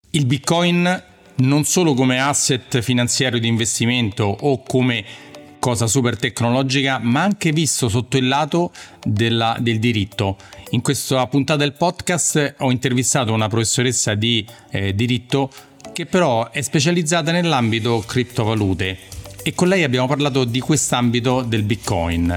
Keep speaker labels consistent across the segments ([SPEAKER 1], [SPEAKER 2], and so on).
[SPEAKER 1] Il Bitcoin non solo come asset finanziario di investimento o come cosa super tecnologica, ma anche visto sotto il lato del diritto. In questa puntata del podcast ho intervistato una professoressa di diritto che però è specializzata nell'ambito criptovalute e con lei abbiamo parlato di quest'ambito del Bitcoin.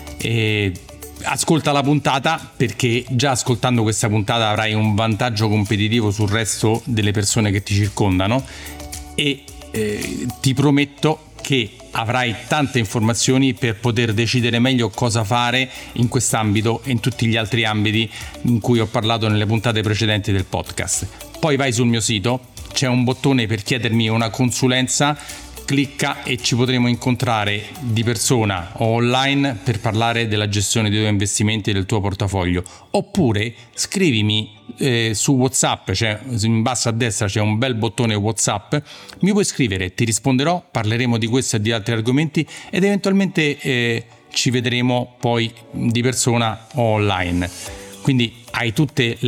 [SPEAKER 1] Ascolta la puntata, perché già ascoltando questa puntata avrai un vantaggio competitivo sul resto delle persone che ti circondano e ti prometto che avrai tante informazioni per poter decidere meglio cosa fare in quest'ambito e in tutti gli altri ambiti in cui ho parlato nelle puntate precedenti del podcast. Poi vai sul mio sito, c'è un bottone per chiedermi una consulenza, clicca e ci potremo incontrare di persona o online per parlare della gestione dei tuoi investimenti e del tuo portafoglio. Oppure scrivimi su WhatsApp, cioè in basso a destra c'è un bel bottone WhatsApp, mi puoi scrivere, ti risponderò, parleremo di questo e di altri argomenti ed eventualmente ci vedremo poi di persona o online. Quindi hai tutti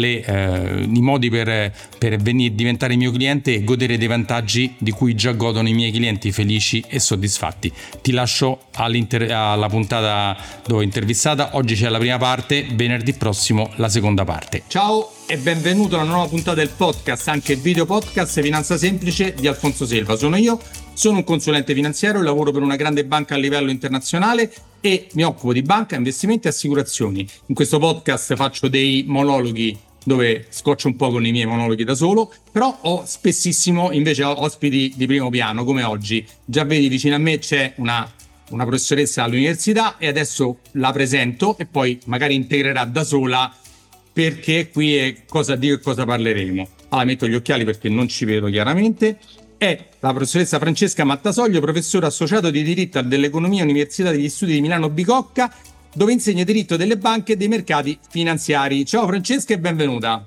[SPEAKER 1] i modi per venire diventare mio cliente e godere dei vantaggi di cui già godono i miei clienti felici e soddisfatti. Ti lascio alla puntata dove ho intervistata. Oggi c'è la prima parte, venerdì prossimo la seconda parte. Ciao e benvenuto alla nuova puntata del podcast, anche il video podcast Finanza Semplice di Alfonso Selva. Sono io, sono un consulente finanziario, lavoro per una grande banca a livello internazionale e mi occupo di banca, investimenti e assicurazioni. In questo podcast faccio dei monologhi dove scoccio un po' con i miei monologhi da solo, però ho spessissimo invece ospiti di primo piano, come oggi. Già vedi, vicino a me c'è una professoressa all'università e adesso la presento e poi magari integrerà da sola, perché qui è cosa dico e cosa parleremo. Allora metto gli occhiali perché non ci vedo chiaramente. È la professoressa Francesca Mattasoglio, professore associato di diritto dell'economia Università degli Studi di Milano Bicocca, dove insegna diritto delle banche e dei mercati finanziari. Ciao Francesca e benvenuta.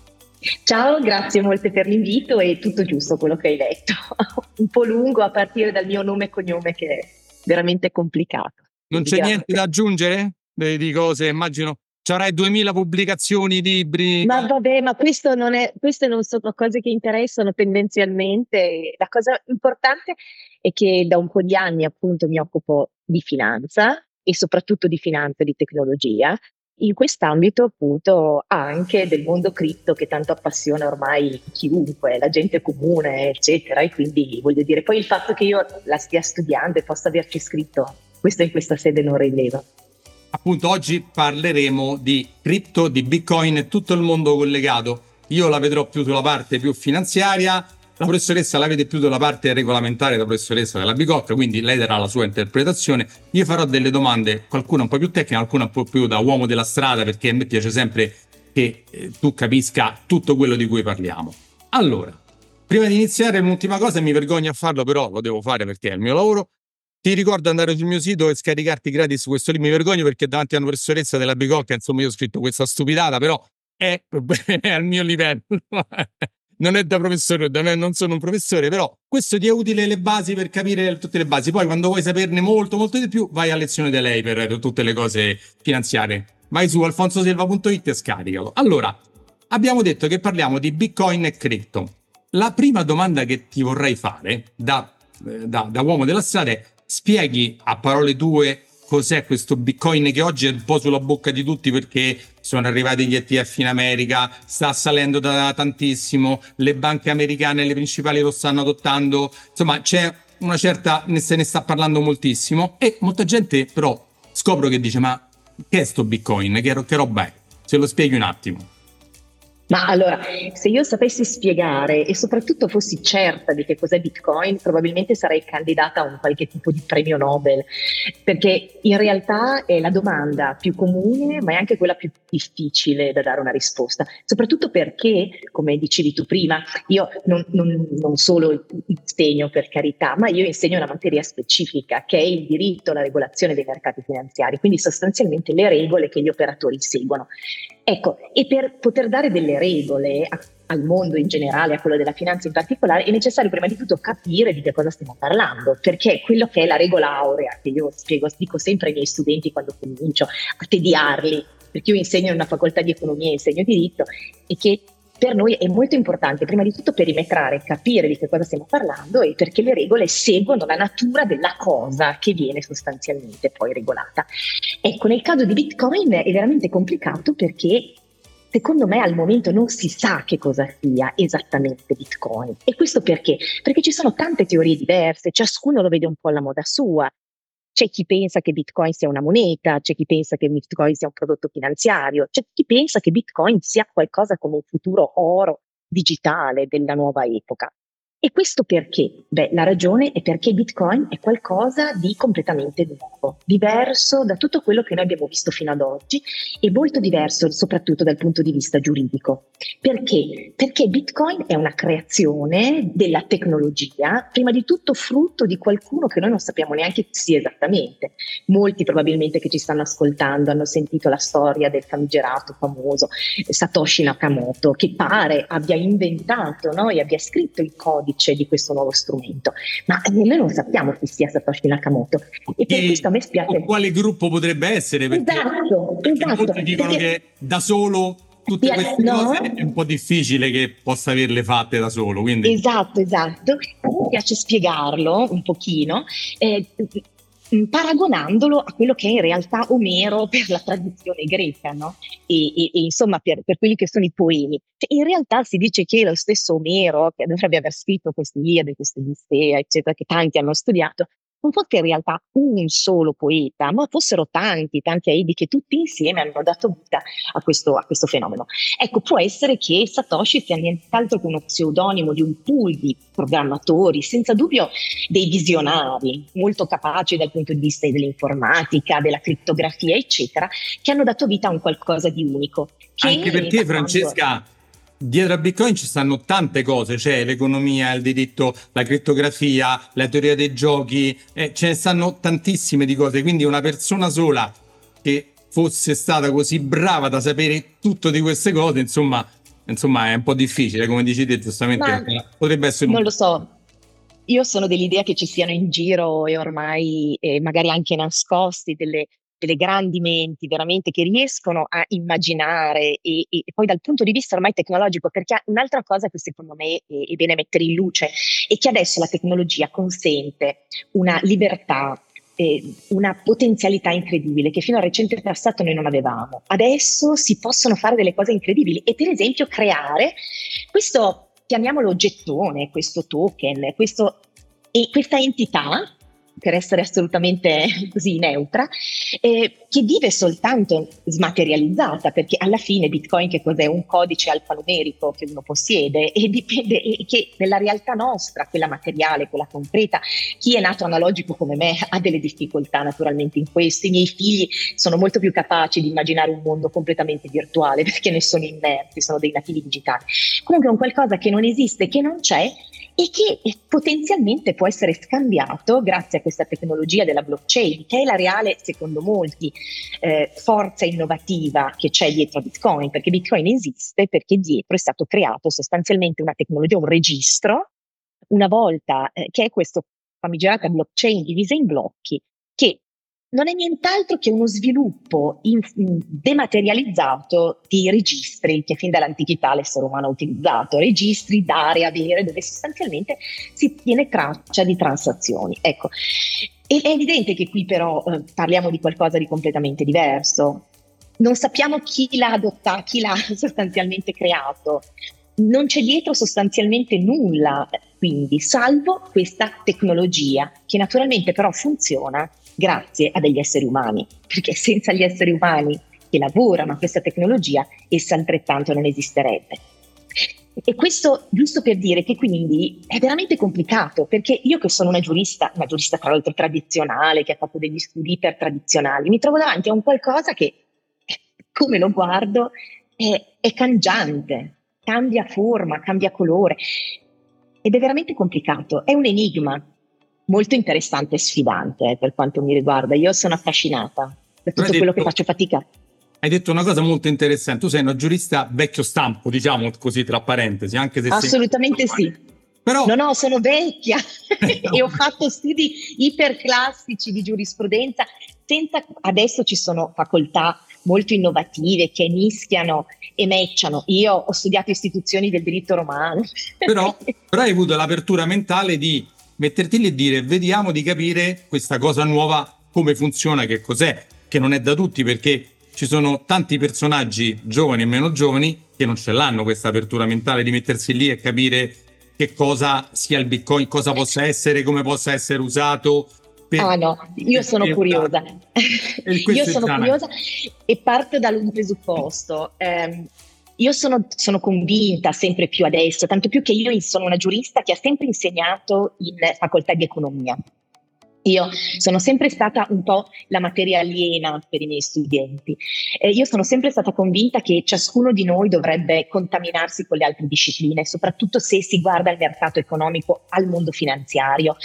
[SPEAKER 2] Ciao, grazie molte per l'invito, è tutto giusto quello che hai detto. Un po' lungo a partire dal mio nome e cognome che è veramente complicato.
[SPEAKER 1] Non c'è niente da aggiungere? Di cose, immagino. C'avrai 2000 pubblicazioni, libri.
[SPEAKER 2] Ma vabbè, ma queste non sono cose che interessano tendenzialmente. La cosa importante è che da un po' di anni appunto mi occupo di finanza e soprattutto di finanza e di tecnologia. In quest'ambito appunto anche del mondo cripto che tanto appassiona ormai chiunque, la gente comune, eccetera. E quindi voglio dire, poi il fatto che io la stia studiando e possa averci scritto questo in questa sede non rileva.
[SPEAKER 1] Appunto oggi parleremo di cripto, di Bitcoin e tutto il mondo collegato. Io la vedrò più sulla parte più finanziaria, la professoressa la vede più sulla parte regolamentare, la professoressa della Bicocca, quindi lei darà la sua interpretazione. Io farò delle domande, qualcuna un po' più tecnica, qualcuna un po' più da uomo della strada, perché a me piace sempre che tu capisca tutto quello di cui parliamo. Allora, prima di iniziare un'ultima cosa, mi vergogno a farlo, però lo devo fare perché è il mio lavoro. Ti ricordo andare sul mio sito e scaricarti gratis questo libro. Mi vergogno perché davanti a una professoressa della Bicocca, insomma, io ho scritto questa stupidata, però è al mio livello. Non è da professore, non sono un professore, però questo ti è utile le basi per capire tutte le basi. Poi quando vuoi saperne molto, molto di più, vai a lezione di lei per tutte le cose finanziarie. Vai su alfonsoselva.it e scaricalo. Allora, abbiamo detto che parliamo di Bitcoin e cripto. La prima domanda che ti vorrei fare da uomo della strada è: spieghi a parole tue cos'è questo Bitcoin che oggi è un po' sulla bocca di tutti perché sono arrivati gli ETF in America, sta salendo da tantissimo, le banche americane, le principali lo stanno adottando, insomma c'è una certa, se ne sta parlando moltissimo e molta gente però scopro che dice: ma che è sto Bitcoin? Che roba è? Se lo spieghi un attimo.
[SPEAKER 2] Ma allora, se io sapessi spiegare e soprattutto fossi certa di che cos'è Bitcoin, probabilmente sarei candidata a un qualche tipo di premio Nobel, perché in realtà è la domanda più comune, ma è anche quella più difficile da dare una risposta, soprattutto perché, come dicevi tu prima, io non solo insegno, per carità, ma io insegno una materia specifica che è il diritto alla regolazione dei mercati finanziari, quindi sostanzialmente le regole che gli operatori seguono. Ecco, e per poter dare delle regole al mondo in generale, a quello della finanza in particolare, è necessario prima di tutto capire di che cosa stiamo parlando, perché quello che è la regola aurea, che io dico sempre ai miei studenti quando comincio a tediarli, perché io insegno in una facoltà di economia e insegno diritto, è che per noi è molto importante, prima di tutto, perimetrare, capire di che cosa stiamo parlando e perché le regole seguono la natura della cosa che viene sostanzialmente poi regolata. Ecco, nel caso di Bitcoin è veramente complicato perché secondo me al momento non si sa che cosa sia esattamente Bitcoin. E questo perché? Perché ci sono tante teorie diverse, ciascuno lo vede un po' alla moda sua. C'è chi pensa che Bitcoin sia una moneta, c'è chi pensa che Bitcoin sia un prodotto finanziario, c'è chi pensa che Bitcoin sia qualcosa come un futuro oro digitale della nuova epoca. E questo perché? Beh, la ragione è perché Bitcoin è qualcosa di completamente nuovo, diverso da tutto quello che noi abbiamo visto fino ad oggi e molto diverso soprattutto dal punto di vista giuridico. Perché? Perché Bitcoin è una creazione della tecnologia, prima di tutto frutto di qualcuno che noi non sappiamo neanche chi sia esattamente. Molti probabilmente che ci stanno ascoltando hanno sentito la storia del famigerato famoso Satoshi Nakamoto, che pare abbia inventato, no? E abbia scritto il codice di questo nuovo strumento, ma noi non sappiamo chi sia Satoshi Nakamoto e per questo a me spiace.
[SPEAKER 3] O quale gruppo potrebbe essere, perché molti dicono che da solo tutte queste cose è un po' difficile che possa averle fatte da solo, quindi...
[SPEAKER 2] Esatto, mi piace spiegarlo un pochino, paragonandolo a quello che è in realtà Omero per la tradizione greca, no? E insomma per quelli che sono i poemi. Cioè, in realtà si dice che lo stesso Omero, che dovrebbe aver scritto queste Iliade, queste Odissea, eccetera, che tanti hanno studiato, non fosse in realtà un solo poeta, ma fossero tanti Aidi che tutti insieme hanno dato vita a questo fenomeno. Ecco, può essere che Satoshi sia nient'altro che uno pseudonimo di un pool di programmatori, senza dubbio dei visionari, molto capaci dal punto di vista dell'informatica, della crittografia, eccetera, che hanno dato vita a un qualcosa di unico.
[SPEAKER 3] Anche perché, Francesca, dietro a Bitcoin ci stanno tante cose, c'è l'economia, il diritto, la crittografia, la teoria dei giochi, ce ne stanno tantissime di cose, quindi una persona sola che fosse stata così brava da sapere tutto di queste cose, insomma è un po' difficile, come dici te giustamente, potrebbe essere
[SPEAKER 2] non lo so. Io sono dell'idea che ci siano in giro e ormai magari anche nascosti delle grandi menti veramente che riescono a immaginare e poi dal punto di vista ormai tecnologico, perché un'altra cosa che secondo me è bene mettere in luce è che adesso la tecnologia consente una libertà, una potenzialità incredibile che fino al recente passato noi non avevamo. Adesso si possono fare delle cose incredibili e per esempio creare questo, chiamiamolo gettone, questo token, questa entità, per essere assolutamente così neutra, che vive soltanto smaterializzata, perché alla fine Bitcoin che cos'è? Un codice alfanumerico che uno possiede e dipende che nella realtà nostra, quella materiale, quella concreta, chi è nato analogico come me ha delle difficoltà naturalmente in questo. I miei figli sono molto più capaci di immaginare un mondo completamente virtuale perché ne sono immersi, sono dei nativi digitali. Comunque è un qualcosa che non esiste, che non c'è e che potenzialmente può essere scambiato grazie a questa tecnologia della blockchain, che è la reale, secondo molti, forza innovativa che c'è dietro a Bitcoin, perché Bitcoin esiste perché dietro è stato creato sostanzialmente una tecnologia, un registro, una volta che è questa famigerata blockchain divisa in blocchi, che non è nient'altro che uno sviluppo dematerializzato di registri che fin dall'antichità l'essere umano ha utilizzato, registri, dare, avere, dove sostanzialmente si tiene traccia di transazioni. Ecco, è evidente che qui però parliamo di qualcosa di completamente diverso. Non sappiamo chi l'ha adottato, chi l'ha sostanzialmente creato. Non c'è dietro sostanzialmente nulla, quindi, salvo questa tecnologia che naturalmente però funziona grazie a degli esseri umani, perché senza gli esseri umani che lavorano a questa tecnologia essa altrettanto non esisterebbe. E questo giusto per dire che quindi è veramente complicato, perché io che sono una giurista tra l'altro tradizionale, che ha fatto degli studi ipertradizionali, mi trovo davanti a un qualcosa che, come lo guardo, è cangiante, cambia forma, cambia colore ed è veramente complicato, è un enigma molto interessante e sfidante per quanto mi riguarda. Io sono affascinata da tutto quello che faccio fatica.
[SPEAKER 3] Hai detto una cosa molto interessante, tu sei una giurista vecchio stampo, diciamo così tra parentesi, anche se
[SPEAKER 2] assolutamente sì. Però no, sono vecchia e ho fatto studi iperclassici di giurisprudenza. Adesso ci sono facoltà molto innovative che mischiano e matchano. Io ho studiato istituzioni del diritto romano.
[SPEAKER 3] Però hai avuto l'apertura mentale di metterti lì e dire vediamo di capire questa cosa nuova, come funziona, che cos'è, che non è da tutti, perché ci sono tanti personaggi giovani e meno giovani che non ce l'hanno questa apertura mentale di mettersi lì e capire che cosa sia il Bitcoin, cosa possa essere, come possa essere usato.
[SPEAKER 2] No, io sono curiosa. Io sono curiosa e parto da un presupposto. Io sono convinta sempre più adesso, tanto più che io sono una giurista che ha sempre insegnato in facoltà di economia. Io sono sempre stata un po' la materia aliena per i miei studenti. Io sono sempre stata convinta che ciascuno di noi dovrebbe contaminarsi con le altre discipline, soprattutto se si guarda al mercato economico, al mondo finanziario.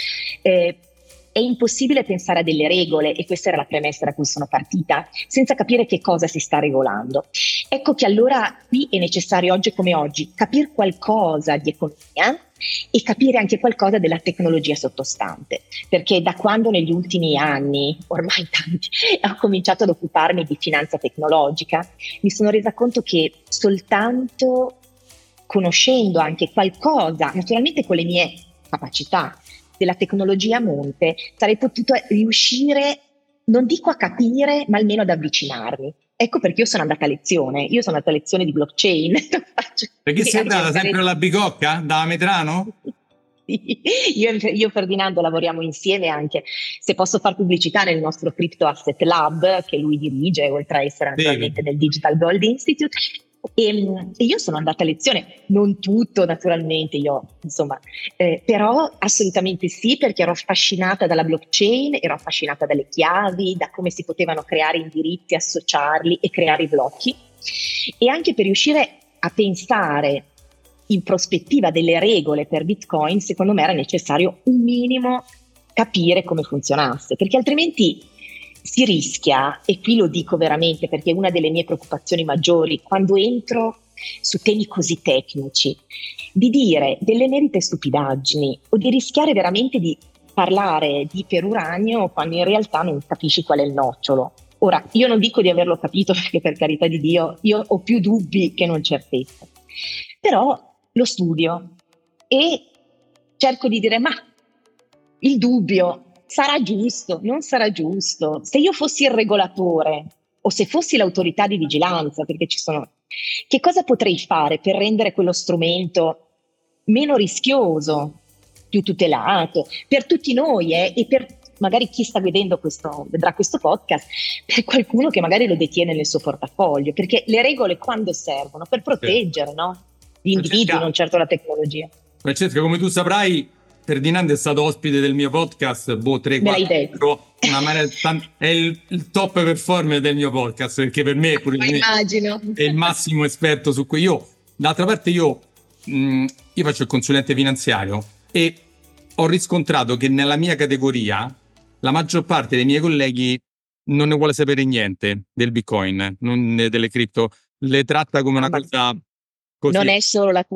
[SPEAKER 2] È impossibile pensare a delle regole, e questa era la premessa da cui sono partita, senza capire che cosa si sta regolando. Ecco che allora qui è necessario, oggi come oggi, capire qualcosa di economia e capire anche qualcosa della tecnologia sottostante, perché da quando negli ultimi anni, ormai tanti, ho cominciato ad occuparmi di finanza tecnologica, mi sono resa conto che soltanto conoscendo anche qualcosa, naturalmente con le mie capacità, della tecnologia a monte, sarei potuto riuscire, non dico a capire, ma almeno ad avvicinarmi. Ecco perché io sono andata a lezione di blockchain.
[SPEAKER 3] Perché sei andata sempre alla Bicocca, da Medrano?
[SPEAKER 2] Io e Ferdinando lavoriamo insieme anche, se posso far pubblicità, nel nostro Crypto Asset Lab, che lui dirige, oltre a essere naturalmente del Digital Gold Institute. E io sono andata a lezione, non tutto naturalmente, però assolutamente sì, perché ero affascinata dalla blockchain, ero affascinata dalle chiavi, da come si potevano creare indirizzi, associarli e creare i blocchi, e anche per riuscire a pensare in prospettiva delle regole per Bitcoin. Secondo me era necessario un minimo capire come funzionasse, perché altrimenti si rischia, e qui lo dico veramente perché è una delle mie preoccupazioni maggiori quando entro su temi così tecnici, di dire delle merite stupidaggini o di rischiare veramente di parlare di peruranio quando in realtà non capisci qual è il nocciolo. Ora, io non dico di averlo capito, perché per carità di Dio io ho più dubbi che non certezze, però lo studio e cerco di dire ma il dubbio sarà giusto, non sarà giusto. Se io fossi il regolatore o se fossi l'autorità di vigilanza, perché ci sono, che cosa potrei fare per rendere quello strumento meno rischioso, più tutelato, per tutti noi e per magari chi sta vedrà questo podcast, per qualcuno che magari lo detiene nel suo portafoglio, perché le regole quando servono? Per proteggere, no? Gli individui, non certo la tecnologia.
[SPEAKER 3] Francesca, come tu saprai, Ferdinando è stato ospite del mio podcast 3-4, è il top performer del mio podcast, perché per me è il massimo esperto su cui d'altra parte io faccio il consulente finanziario e ho riscontrato che nella mia categoria la maggior parte dei miei colleghi non ne vuole sapere niente del Bitcoin, delle cripto, le tratta come una cosa così.
[SPEAKER 2] Non è solo la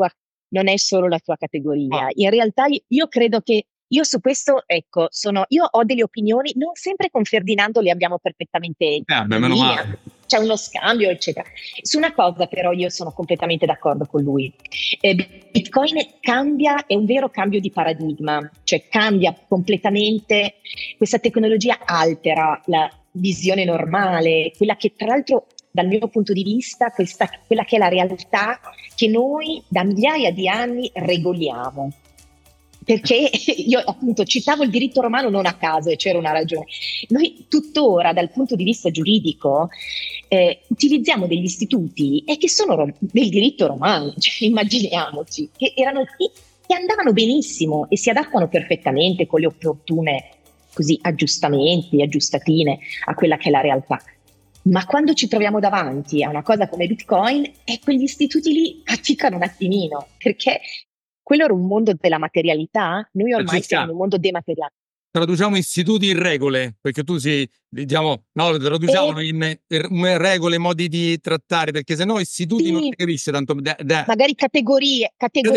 [SPEAKER 2] tua categoria. In realtà io credo che io su questo, ecco, io ho delle opinioni, non sempre con Ferdinando le abbiamo perfettamente
[SPEAKER 3] meno male.
[SPEAKER 2] C'è uno scambio, eccetera. Su una cosa però io sono completamente d'accordo con lui. Bitcoin è un vero cambio di paradigma, cioè cambia completamente, questa tecnologia altera la visione normale, quella che tra l'altro dal mio punto di vista, quella che è la realtà che noi da migliaia di anni regoliamo. Perché io appunto citavo il diritto romano non a caso, e c'era una ragione. Noi tuttora dal punto di vista giuridico utilizziamo degli istituti che sono del diritto romano, cioè, immaginiamoci, che andavano benissimo e si adattano perfettamente con le opportune così aggiustamenti, aggiustatine a quella che è la realtà. Ma quando ci troviamo davanti a una cosa come Bitcoin, quegli istituti lì faticano un attimino, perché quello era un mondo della materialità, noi ormai siamo in un mondo demateriale.
[SPEAKER 3] Traduciamo istituti in regole, perché tu traduciamo in regole, modi di trattare, perché sennò istituti non si capisce tanto.
[SPEAKER 2] Magari categorie,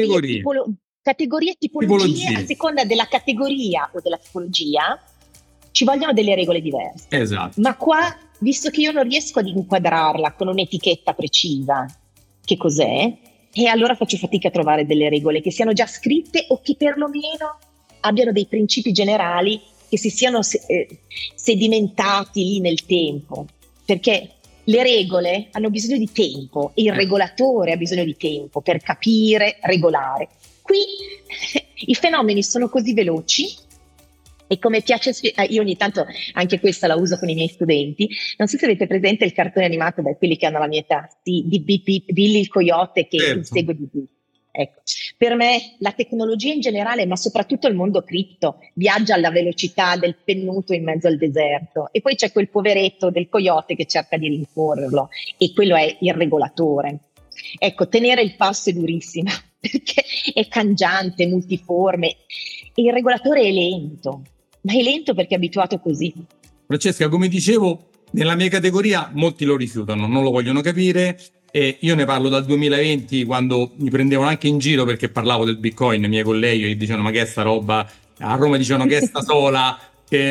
[SPEAKER 2] tipologie, a seconda della categoria o della tipologia, ci vogliono delle regole diverse.
[SPEAKER 3] Esatto.
[SPEAKER 2] Ma qua visto che io non riesco ad inquadrarla con un'etichetta precisa, che cos'è? E allora faccio fatica a trovare delle regole che siano già scritte o che perlomeno abbiano dei principi generali che si siano sedimentati lì nel tempo, perché le regole hanno bisogno di tempo e il regolatore ha bisogno di tempo per capire, regolare. Qui i fenomeni sono così veloci e come piace io ogni tanto anche questa la uso con i miei studenti, non so se avete presente il cartone animato da quelli che hanno la mia età, di Billy il coyote che insegue Bibi. Ecco, per me la tecnologia in generale, ma soprattutto il mondo cripto, viaggia alla velocità del pennuto in mezzo al deserto e poi c'è quel poveretto del coyote che cerca di rincorrerlo e quello è il regolatore. Ecco, tenere il passo è durissimo perché è cangiante, multiforme e il regolatore è lento, ma è lento perché è abituato così.
[SPEAKER 3] Francesca, come dicevo, nella mia categoria molti lo rifiutano, non lo vogliono capire. E io ne parlo dal 2020, quando mi prendevano anche in giro perché parlavo del Bitcoin, i miei colleghi dicevano ma che è sta roba, a Roma dicevano che è sta sola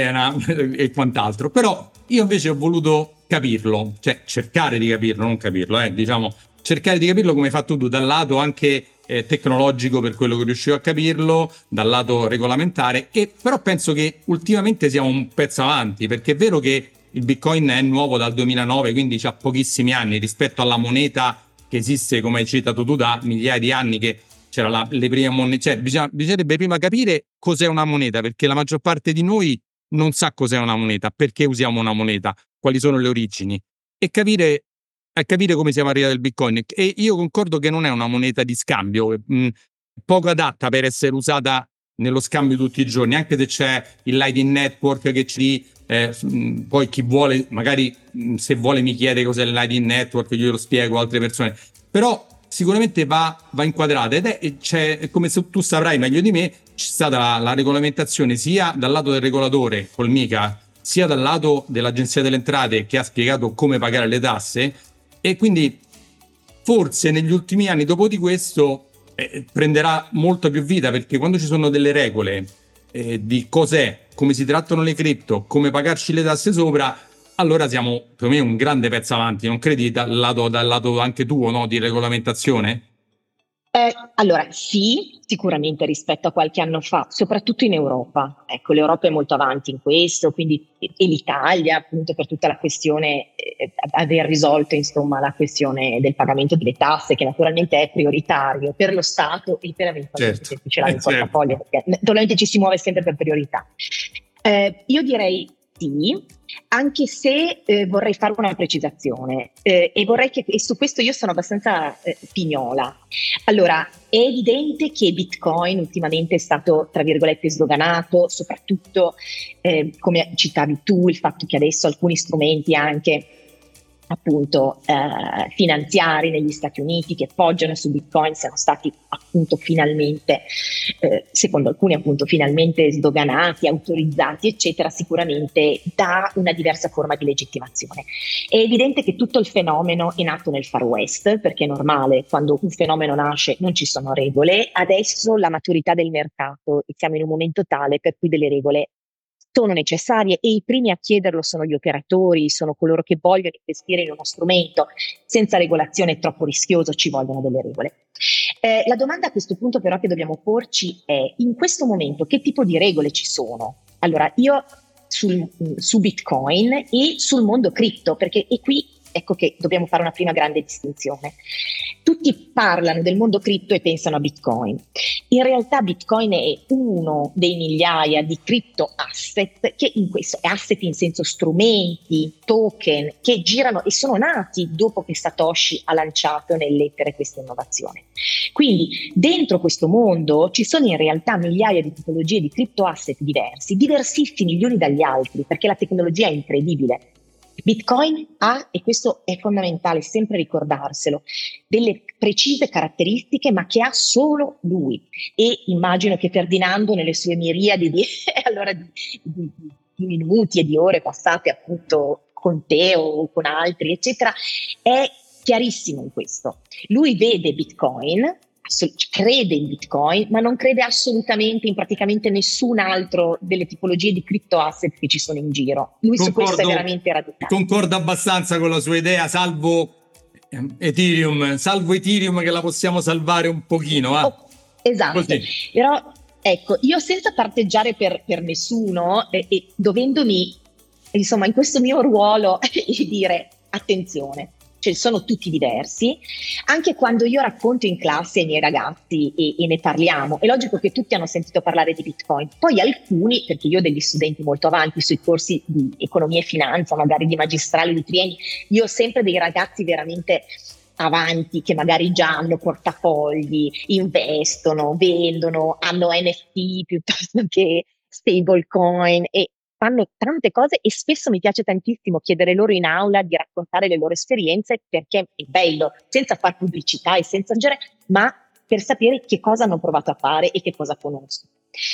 [SPEAKER 3] e quant'altro, però io invece ho voluto capirlo, cioè cercare di capirlo, non capirlo, diciamo cercare di capirlo come hai fatto tu, dal lato anche tecnologico per quello che riuscivo a capirlo, dal lato regolamentare, e però penso che ultimamente siamo un pezzo avanti, perché è vero che il Bitcoin è nuovo dal 2009, quindi ha pochissimi anni rispetto alla moneta che esiste, come hai citato tu, da migliaia di anni, che c'era le prime monete. Cioè, bisognerebbe prima capire cos'è una moneta, perché la maggior parte di noi non sa cos'è una moneta, perché usiamo una moneta, quali sono le origini, e capire come siamo arrivati al Bitcoin. E io concordo che non è una moneta di scambio, poco adatta per essere usata nello scambio tutti i giorni, anche se c'è il Lightning Network che ci poi chi vuole, magari se vuole mi chiede cos'è il Lightning Network, io lo spiego a altre persone, però sicuramente va inquadrata ed è come se tu saprai meglio di me, c'è stata la regolamentazione sia dal lato del regolatore col MiCA, sia dal lato dell'Agenzia delle Entrate che ha spiegato come pagare le tasse, e quindi forse negli ultimi anni dopo di questo prenderà molta più vita, perché quando ci sono delle regole di cos'è, come si trattano le cripto, come pagarci le tasse sopra, allora siamo per me un grande pezzo avanti, non credi, dal lato anche tuo, no, di regolamentazione?
[SPEAKER 2] Allora, sì, sicuramente rispetto a qualche anno fa, soprattutto in Europa. Ecco, l'Europa è molto avanti in questo, quindi, e l'Italia, appunto, per tutta la questione, aver risolto, insomma, la questione del pagamento delle tasse, che naturalmente è prioritario per lo Stato e per eventualmente chi ce l'ha nel portafoglio, perché naturalmente ci si muove sempre per priorità. Io direi sì, anche se vorrei fare una precisazione e vorrei e su questo io sono abbastanza pignola. Allora, è evidente che Bitcoin ultimamente è stato, tra virgolette, sdoganato, soprattutto come citavi tu, il fatto che adesso alcuni strumenti anche appunto finanziari negli Stati Uniti che poggiano su Bitcoin siano stati appunto finalmente, secondo alcuni appunto finalmente sdoganati, autorizzati eccetera, sicuramente dà una diversa forma di legittimazione. È evidente che tutto il fenomeno è nato nel Far West, perché è normale, quando un fenomeno nasce non ci sono regole, adesso la maturità del mercato e siamo in un momento tale per cui delle regole sono necessarie e i primi a chiederlo sono gli operatori, sono coloro che vogliono investire in uno strumento. Senza regolazione è troppo rischioso, ci vogliono delle regole. La domanda a questo punto però che dobbiamo porci è: in questo momento che tipo di regole ci sono? Allora, io su Bitcoin e sul mondo cripto, perché e qui ecco che dobbiamo fare una prima grande distinzione. Tutti parlano del mondo cripto e pensano a Bitcoin. In realtà Bitcoin è uno dei migliaia di cripto asset, che in questo asset in senso strumenti, token, che girano e sono nati dopo che Satoshi ha lanciato nell'etere questa innovazione. Quindi dentro questo mondo ci sono in realtà migliaia di tipologie di cripto asset diversi, diversissimi gli uni dagli altri, perché la tecnologia è incredibile. Bitcoin ha, e questo è fondamentale sempre ricordarselo, delle precise caratteristiche, ma che ha solo lui. E immagino che Ferdinando, nelle sue miriadi di minuti e di ore passate appunto con te o con altri, eccetera, è chiarissimo in questo. Lui vede Bitcoin crede in Bitcoin, ma non crede assolutamente in praticamente nessun altro delle tipologie di crypto asset che ci sono in giro. Lui su questo è veramente radicale.
[SPEAKER 3] Concordo abbastanza con la sua idea, salvo Ethereum che la possiamo salvare un pochino.
[SPEAKER 2] Esatto, così. Però ecco, io senza parteggiare per nessuno e dovendomi, insomma, in questo mio ruolo dire attenzione, cioè sono tutti diversi. Anche quando io racconto in classe ai miei ragazzi e ne parliamo, è logico che tutti hanno sentito parlare di Bitcoin, poi alcuni, perché io ho degli studenti molto avanti sui corsi di economia e finanza, magari di magistrale, di triennio, io ho sempre dei ragazzi veramente avanti che magari già hanno portafogli, investono, vendono, hanno NFT piuttosto che stablecoin e fanno tante cose, e spesso mi piace tantissimo chiedere loro in aula di raccontare le loro esperienze, perché è bello, senza far pubblicità e senza aggiungere, ma per sapere che cosa hanno provato a fare e che cosa conoscono.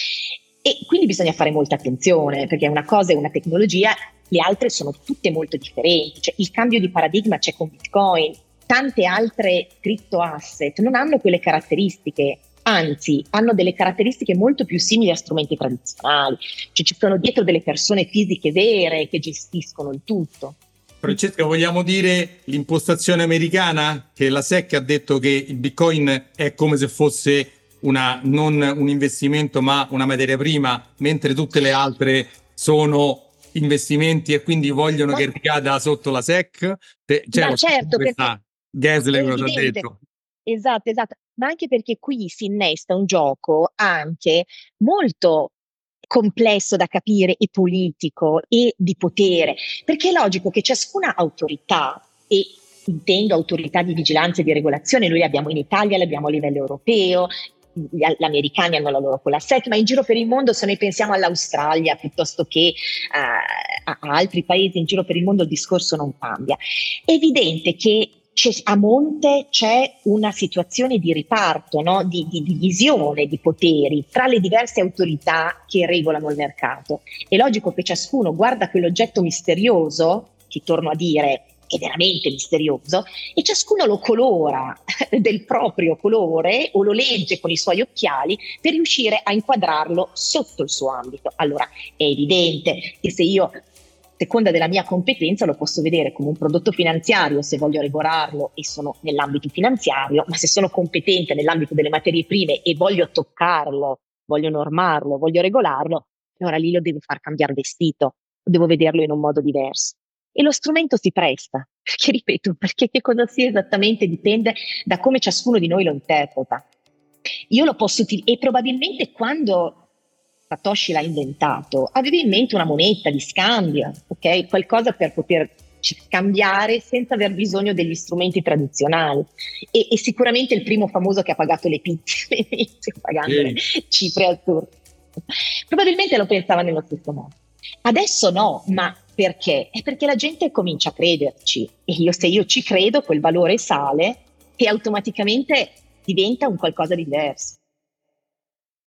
[SPEAKER 2] E quindi bisogna fare molta attenzione, perché una cosa è una tecnologia, le altre sono tutte molto differenti, cioè il cambio di paradigma c'è con Bitcoin. Tante altre crypto asset non hanno quelle caratteristiche, anzi hanno delle caratteristiche molto più simili a strumenti tradizionali, cioè ci sono dietro delle persone fisiche vere che gestiscono il tutto.
[SPEAKER 3] Francesca, vogliamo dire l'impostazione americana? Che la SEC ha detto che il Bitcoin è come se fosse non un investimento ma una materia prima, mentre tutte le altre sono investimenti e quindi vogliono che ricada sotto la SEC?
[SPEAKER 2] Ma certo,
[SPEAKER 3] perché Gensler cosa ha detto?
[SPEAKER 2] Esatto, ma anche perché qui si innesta un gioco anche molto complesso da capire e politico e di potere, perché è logico che ciascuna autorità, e intendo autorità di vigilanza e di regolazione, noi le abbiamo in Italia, le abbiamo a livello europeo, gli americani hanno la loro con la SEC, ma in giro per il mondo, se noi pensiamo all'Australia piuttosto che a altri paesi in giro per il mondo, il discorso non cambia. È evidente che a monte c'è una situazione di riparto, no? di divisione di poteri tra le diverse autorità che regolano il mercato. È logico che ciascuno guarda quell'oggetto misterioso, che torno a dire è veramente misterioso, e ciascuno lo colora del proprio colore o lo legge con i suoi occhiali per riuscire a inquadrarlo sotto il suo ambito. Allora è evidente che se io, seconda della mia competenza, lo posso vedere come un prodotto finanziario se voglio regolarlo e sono nell'ambito finanziario, ma se sono competente nell'ambito delle materie prime e voglio toccarlo, voglio normarlo, voglio regolarlo, allora lì lo devo far cambiare vestito, devo vederlo in un modo diverso. E lo strumento si presta, perché ripeto, perché che cosa sia esattamente dipende da come ciascuno di noi lo interpreta. Io lo posso e probabilmente quando Satoshi l'ha inventato aveva in mente una moneta di scambio, ok? Qualcosa per poterci scambiare senza aver bisogno degli strumenti tradizionali, e sicuramente il primo famoso che ha pagato le pizze all'inizio, pagando le cifre assurde. Probabilmente lo pensava nello stesso modo. Adesso no, ma perché? È perché la gente comincia a crederci, e se io ci credo, quel valore sale e automaticamente diventa un qualcosa di diverso.